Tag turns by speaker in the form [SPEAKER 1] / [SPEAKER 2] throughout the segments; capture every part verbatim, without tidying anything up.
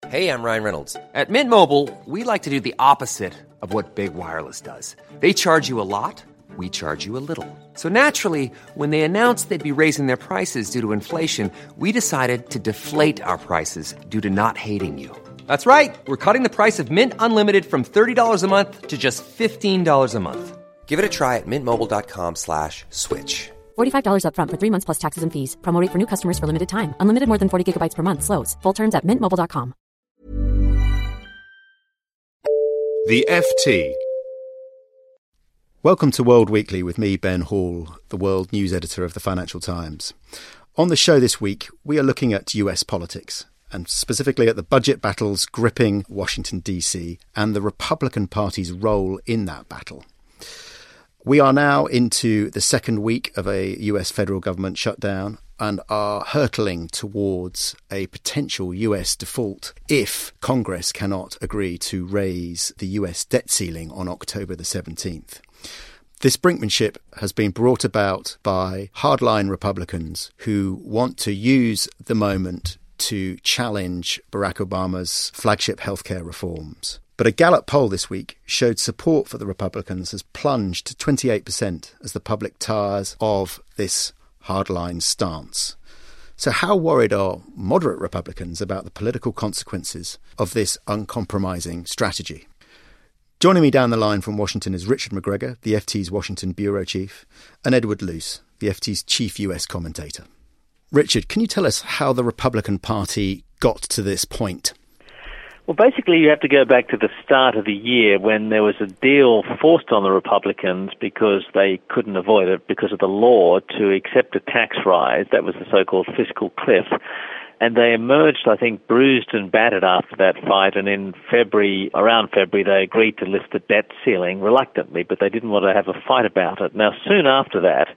[SPEAKER 1] Hey, I'm Ryan Reynolds. At Mint Mobile, we like to do the opposite of what Big Wireless does. They charge you a lot, we charge you a little. So naturally, when they announced they'd be raising their prices due to inflation, we decided to deflate our prices due to not hating you. That's right. We're cutting the price of Mint Unlimited from thirty dollars a month to just fifteen dollars a month. Give it a try at mintmobile.com slash switch.
[SPEAKER 2] forty-five dollars up front for three months plus taxes and fees. Promo rate for new customers for limited time. Unlimited more than forty gigabytes per month slows. Full terms at mint mobile dot com.
[SPEAKER 3] The F T. Welcome to World Weekly with me, Ben Hall, the world news editor of the Financial Times. On the show this week, we are looking at U S politics, and specifically at the budget battles gripping Washington, D C, and the Republican Party's role in that battle. We are now into the second week of a U S federal government shutdown and are hurtling towards a potential U S default if Congress cannot agree to raise the U S debt ceiling on October the seventeenth. This brinkmanship has been brought about by hardline Republicans who want to use the moment to challenge Barack Obama's flagship healthcare reforms. But a Gallup poll this week showed support for the Republicans has plunged to twenty-eight percent as the public tires of this hardline stance. So how worried are moderate Republicans about the political consequences of this uncompromising strategy? Joining me down the line from Washington is Richard McGregor, the F T's Washington bureau chief, and Edward Luce, the F T's chief U S commentator. Richard, can you tell us how the Republican Party got to this point?
[SPEAKER 4] Well, basically, you have to go back to the start of the year when there was a deal forced on the Republicans because they couldn't avoid it because of the law to accept a tax rise. That was the so-called fiscal cliff. And they emerged, I think, bruised and battered after that fight. And in February, around February, they agreed to lift the debt ceiling reluctantly, but they didn't want to have a fight about it. Now, soon after that,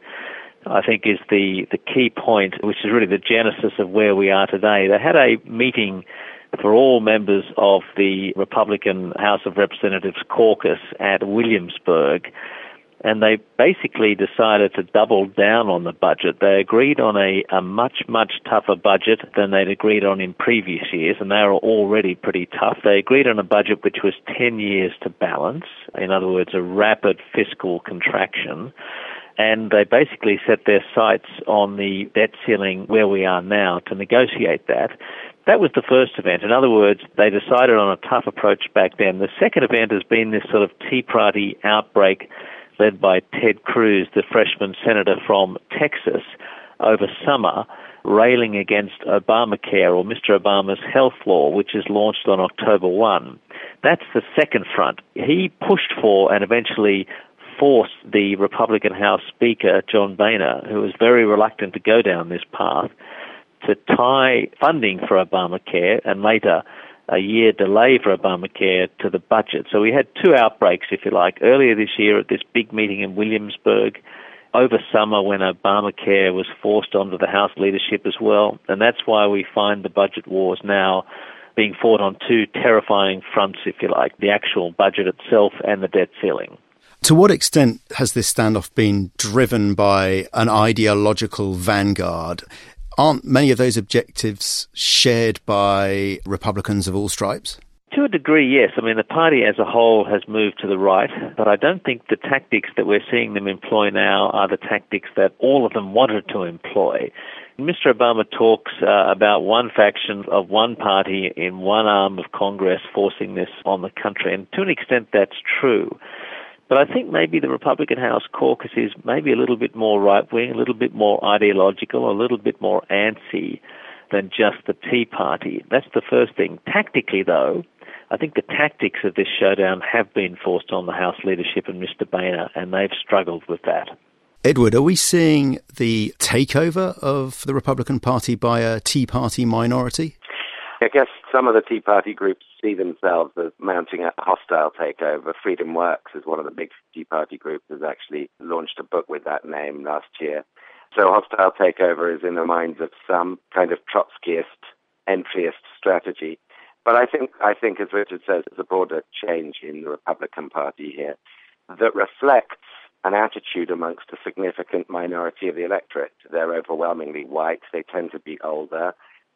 [SPEAKER 4] I think is the, the key point, which is really the genesis of where we are today. They had a meeting for all members of the Republican House of Representatives caucus at Williamsburg, and they basically decided to double down on the budget. They agreed on a, a much, much tougher budget than they'd agreed on in previous years, and they were already pretty tough. They agreed on a budget which was ten years to balance, in other words, a rapid fiscal contraction. And they basically set their sights on the debt ceiling where we are now to negotiate that. That was the first event. In other words, they decided on a tough approach back then. The second event has been this sort of Tea Party outbreak led by Ted Cruz, the freshman senator from Texas, over summer, railing against Obamacare or Mister Obama's health law, which is launched on October first. That's the second front. He pushed for and eventually forced the Republican House Speaker, John Boehner, who was very reluctant to go down this path, to tie funding for Obamacare and later a year delay for Obamacare to the budget. So we had two outbreaks, if you like, earlier this year at this big meeting in Williamsburg, over summer when Obamacare was forced onto the House leadership as well. And that's why we find the budget wars now being fought on two terrifying fronts, if you like, the actual budget itself and the debt ceiling.
[SPEAKER 3] To what extent has this standoff been driven by an ideological vanguard? Aren't many of those objectives shared by Republicans of all stripes?
[SPEAKER 4] To a degree, yes. I mean, the party as a whole has moved to the right, but I don't think the tactics that we're seeing them employ now are the tactics that all of them wanted to employ. Mister Obama talks uh, about one faction of one party in one arm of Congress forcing this on the country, and to an extent that's true. But I think maybe the Republican House caucus is maybe a little bit more right-wing, a little bit more ideological, a little bit more antsy than just the Tea Party. That's the first thing. Tactically, though, I think the tactics of this showdown have been forced on the House leadership and Mister Boehner, and they've struggled with that.
[SPEAKER 3] Edward, are we seeing the takeover of the Republican Party by a Tea Party minority?
[SPEAKER 5] I guess some of the Tea Party groups see themselves as mounting a hostile takeover. Freedom Works is one of the big Tea Party groups, has actually launched a book with that name last year. So hostile takeover is in the minds of some kind of Trotskyist, entryist strategy. But I think, I think, as Richard says, there's a broader change in the Republican Party here that reflects an attitude amongst a significant minority of the electorate. They're overwhelmingly white. They tend to be older.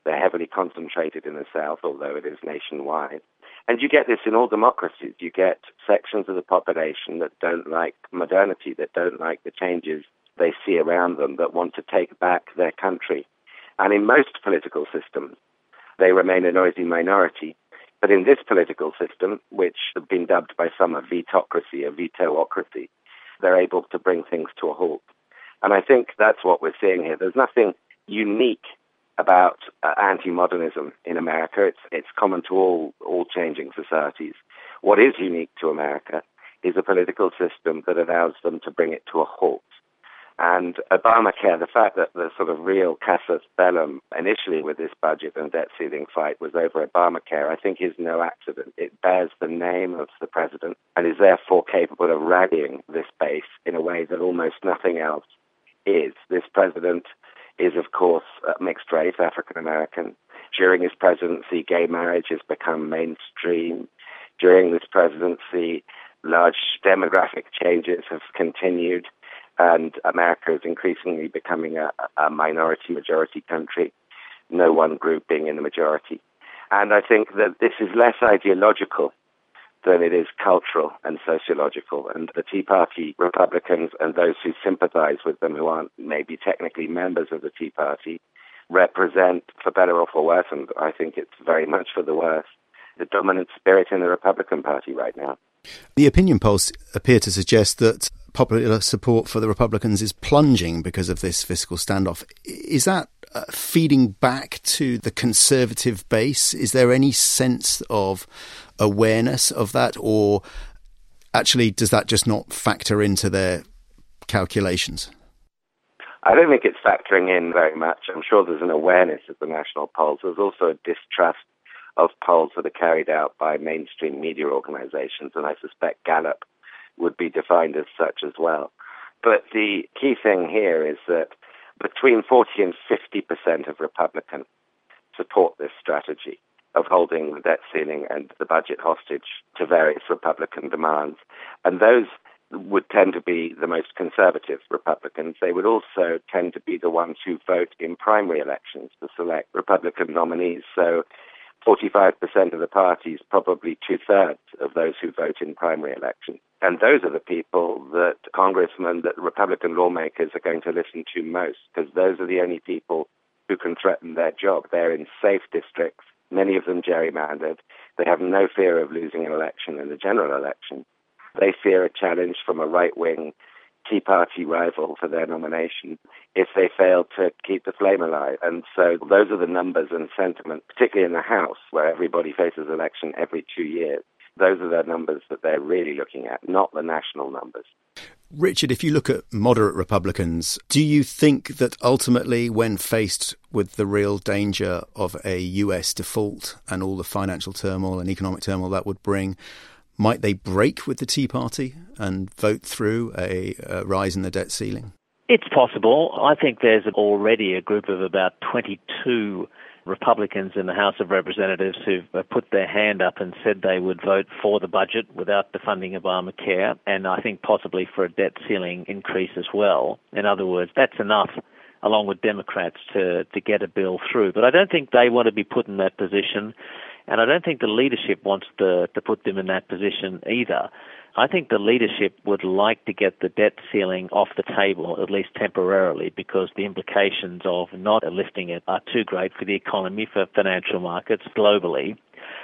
[SPEAKER 5] They're heavily concentrated in the South, although it is nationwide. And you get this in all democracies. You get sections of the population that don't like modernity, that don't like the changes they see around them, that want to take back their country. And in most political systems, they remain a noisy minority. But in this political system, which has been dubbed by some a vetocracy, a veto-ocracy, they're able to bring things to a halt. And I think that's what we're seeing here. There's nothing unique about uh, anti-modernism in America. It's it's common to all all changing societies. What is unique to America is a political system that allows them to bring it to a halt. And Obamacare, the fact that the sort of real casus bellum initially with this budget and debt ceiling fight was over Obamacare, I think is no accident. It bears the name of the president and is therefore capable of rallying this base in a way that almost nothing else is. This president is, of course, uh, mixed race, African American. During his presidency, gay marriage has become mainstream. During this presidency, large demographic changes have continued, and America is increasingly becoming a, a minority-majority country, no one group being in the majority. And I think that this is less ideological than it is cultural and sociological. And the Tea Party Republicans and those who sympathize with them, who aren't maybe technically members of the Tea Party, represent, for better or for worse, and I think it's very much for the worse, the dominant spirit in the Republican Party right now.
[SPEAKER 3] The opinion polls appear to suggest that popular support for the Republicans is plunging because of this fiscal standoff. Is that uh, feeding back to the conservative base? Is there any sense of awareness of that, or actually does that just not factor into their calculations?
[SPEAKER 5] I don't think it's factoring in very much. I'm sure there's an awareness of the national polls. There's also a distrust of polls that are carried out by mainstream media organizations, and I suspect Gallup would be defined as such as well. But the key thing here is that between forty and fifty percent of Republicans support this strategy of holding the debt ceiling and the budget hostage to various Republican demands. And those would tend to be the most conservative Republicans. They would also tend to be the ones who vote in primary elections to select Republican nominees. So forty-five percent of the parties, probably two-thirds of those who vote in primary elections. And those are the people that congressmen, that Republican lawmakers are going to listen to most, because those are the only people who can threaten their job. They're in safe districts, many of them gerrymandered. They have no fear of losing an election in the general election. They fear a challenge from a right-wing Tea Party rival for their nomination if they fail to keep the flame alive. And so those are the numbers and sentiment, particularly in the House, where everybody faces election every two years. Those are the numbers that they're really looking at, not the national numbers.
[SPEAKER 3] Richard, if you look at moderate Republicans, do you think that ultimately, when faced with the real danger of a U S default and all the financial turmoil and economic turmoil that would bring, might they break with the Tea Party and vote through a, a rise in the debt ceiling?
[SPEAKER 4] It's possible. I think there's already a group of about twenty-two Republicans in the House of Representatives who've put their hand up and said they would vote for the budget without defunding Obamacare, and I think possibly for a debt ceiling increase as well. In other words, that's enough, along with Democrats, to, to get a bill through. But I don't think they want to be put in that position, and I don't think the leadership wants to, to put them in that position either. I think the leadership would like to get the debt ceiling off the table, at least temporarily, because the implications of not lifting it are too great for the economy, for financial markets globally,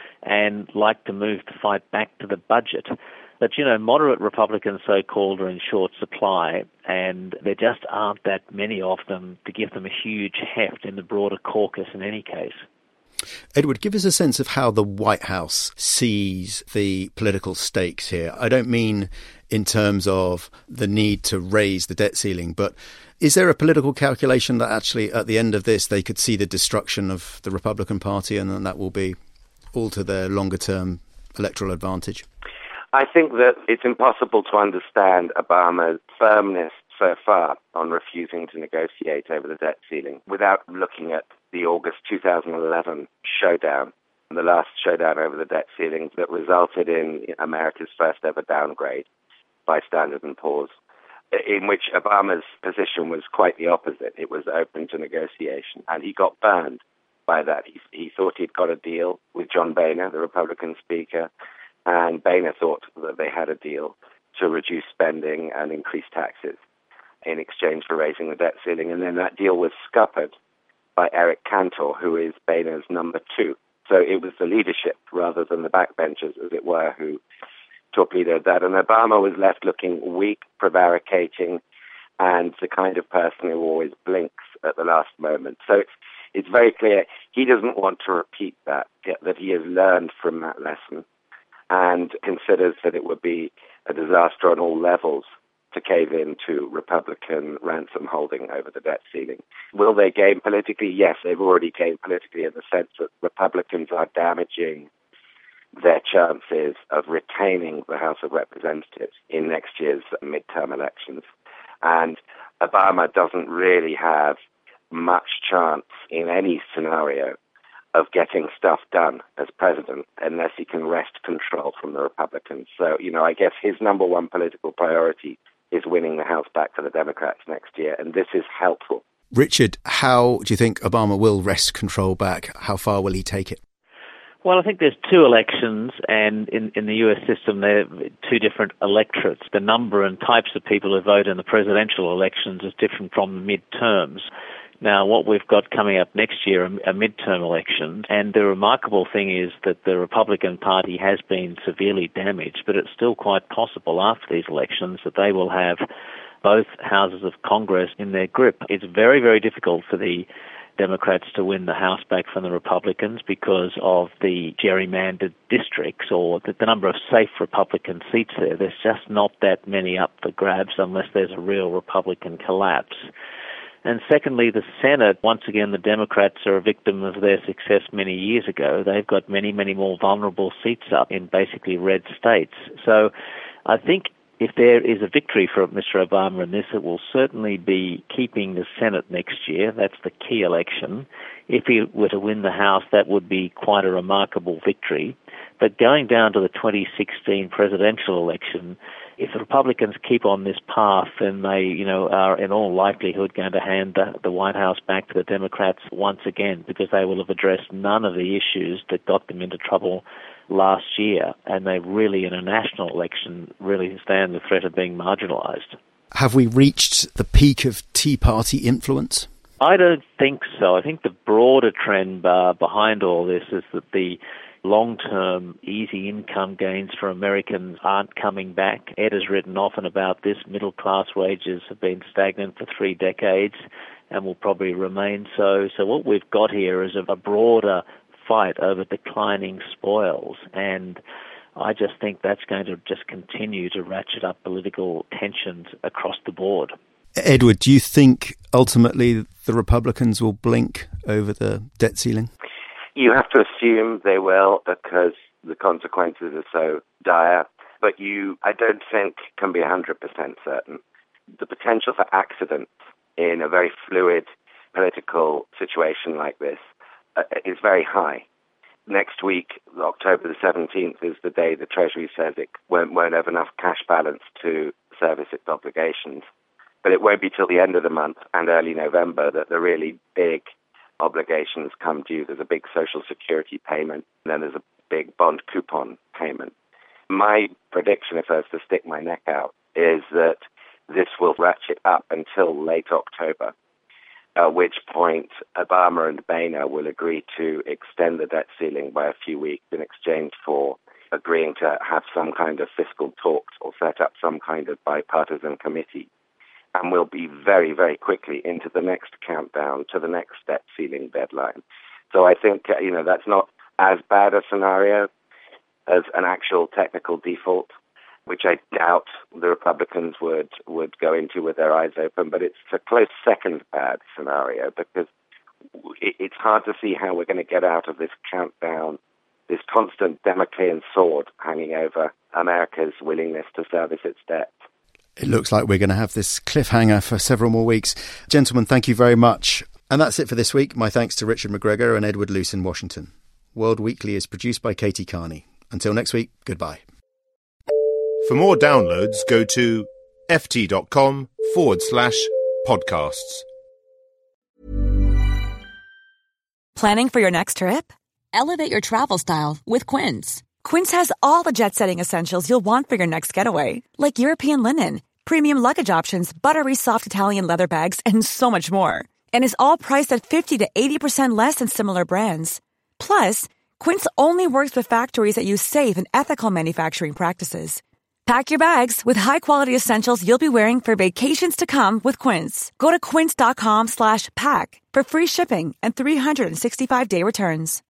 [SPEAKER 4] and like to move the fight back to the budget. But, you know, moderate Republicans, so-called, are in short supply, and there just aren't that many of them to give them a huge heft in the broader caucus in any case.
[SPEAKER 3] Edward, give us a sense of how the White House sees the political stakes here. I don't mean in terms of the need to raise the debt ceiling, but is there a political calculation that actually at the end of this they could see the destruction of the Republican Party, and then that will be all to their longer-term electoral advantage?
[SPEAKER 5] I think that it's impossible to understand Obama's firmness so far on refusing to negotiate over the debt ceiling without looking at the August two thousand eleven showdown, the last showdown over the debt ceiling that resulted in America's first ever downgrade by Standard and Poor's, in which Obama's position was quite the opposite. It was open to negotiation, and he got burned by that. He, he thought he'd got a deal with John Boehner, the Republican Speaker, and Boehner thought that they had a deal to reduce spending and increase taxes in exchange for raising the debt ceiling. And then that deal was scuppered by Eric Cantor, who is Boehner's number two. So it was the leadership rather than the backbenchers, as it were, who torpedoed that. And Obama was left looking weak, prevaricating, and the kind of person who always blinks at the last moment. So it's, it's very clear he doesn't want to repeat that, that he has learned from that lesson and considers that it would be a disaster on all levels to cave in to Republican ransom holding over the debt ceiling. Will they gain politically? Yes, they've already gained politically in the sense that Republicans are damaging their chances of retaining the House of Representatives in next year's midterm elections. And Obama doesn't really have much chance in any scenario of getting stuff done as president unless he can wrest control from the Republicans. So, you know, I guess his number one political priority is winning the House back to the Democrats next year, and this is helpful.
[SPEAKER 3] Richard, how do you think Obama will wrest control back? How far will he take it?
[SPEAKER 4] Well, I think there's two elections, and in, in the U S system, there are two different electorates. The number and types of people who vote in the presidential elections is different from the midterms. Now, what we've got coming up next year are, are midterm elections, and the remarkable thing is that the Republican Party has been severely damaged, but it's still quite possible after these elections that they will have both houses of Congress in their grip. It's very, very difficult for the Democrats to win the House back from the Republicans because of the gerrymandered districts or the, the number of safe Republican seats there. There's just not that many up for grabs unless there's a real Republican collapse. And secondly, the Senate, once again, the Democrats are a victim of their success many years ago. They've got many, many more vulnerable seats up in basically red states. So I think if there is a victory for Mister Obama in this, it will certainly be keeping the Senate next year. That's the key election. If he were to win the House, that would be quite a remarkable victory. But going down to the twenty sixteen presidential election, if the Republicans keep on this path, then they, you know, are in all likelihood going to hand the, the White House back to the Democrats once again because they will have addressed none of the issues that got them into trouble last year, and they really, in a national election, really stand the threat of being marginalised.
[SPEAKER 3] Have we reached the peak of Tea Party influence?
[SPEAKER 4] I don't think so. I think the broader trend uh, behind all this is that the long-term easy income gains for Americans aren't coming back. Ed has written often about this. Middle-class wages have been stagnant for three decades and will probably remain so. So what we've got here is a broader fight over declining spoils, and I just think that's going to just continue to ratchet up political tensions across the board.
[SPEAKER 3] Edward, do you think ultimately the Republicans will blink over the debt ceiling?
[SPEAKER 5] You have to assume they will because the consequences are so dire, but you, I don't think, can be one hundred percent certain. The potential for accidents in a very fluid political situation like this uh, is very high. Next week, October the seventeenth, is the day the Treasury says it won't, won't have enough cash balance to service its obligations. But it won't be till the end of the month and early November that the really big obligations come due. There's a big Social Security payment, and then there's a big bond coupon payment. My prediction, if I was to stick my neck out, is that this will ratchet up until late October, at which point Obama and Boehner will agree to extend the debt ceiling by a few weeks in exchange for agreeing to have some kind of fiscal talks or set up some kind of bipartisan committee. And we'll be very, very quickly into the next countdown to the next debt ceiling deadline. So I think, you know, that's not as bad a scenario as an actual technical default, which I doubt the Republicans would, would go into with their eyes open. But it's a close second bad scenario because it, it's hard to see how we're going to get out of this countdown, this constant Damoclean sword hanging over America's willingness to service its debt.
[SPEAKER 3] It looks like we're going to have this cliffhanger for several more weeks. Gentlemen, thank you very much. And that's it for this week. My thanks to Richard McGregor and Edward Luce in Washington. World Weekly is produced by Katie Carney. Until next week, goodbye.
[SPEAKER 6] For more downloads, go to ft.com forward slash podcasts.
[SPEAKER 7] Planning for your next trip? Elevate your travel style with Quince. Quince has all the jet-setting essentials you'll want for your next getaway, like European linen, premium luggage options, buttery soft Italian leather bags, and so much more. And is all priced at fifty to eighty percent less than similar brands. Plus, Quince only works with factories that use safe and ethical manufacturing practices. Pack your bags with high-quality essentials you'll be wearing for vacations to come with Quince. Go to quince.com slash pack for free shipping and three sixty-five day returns.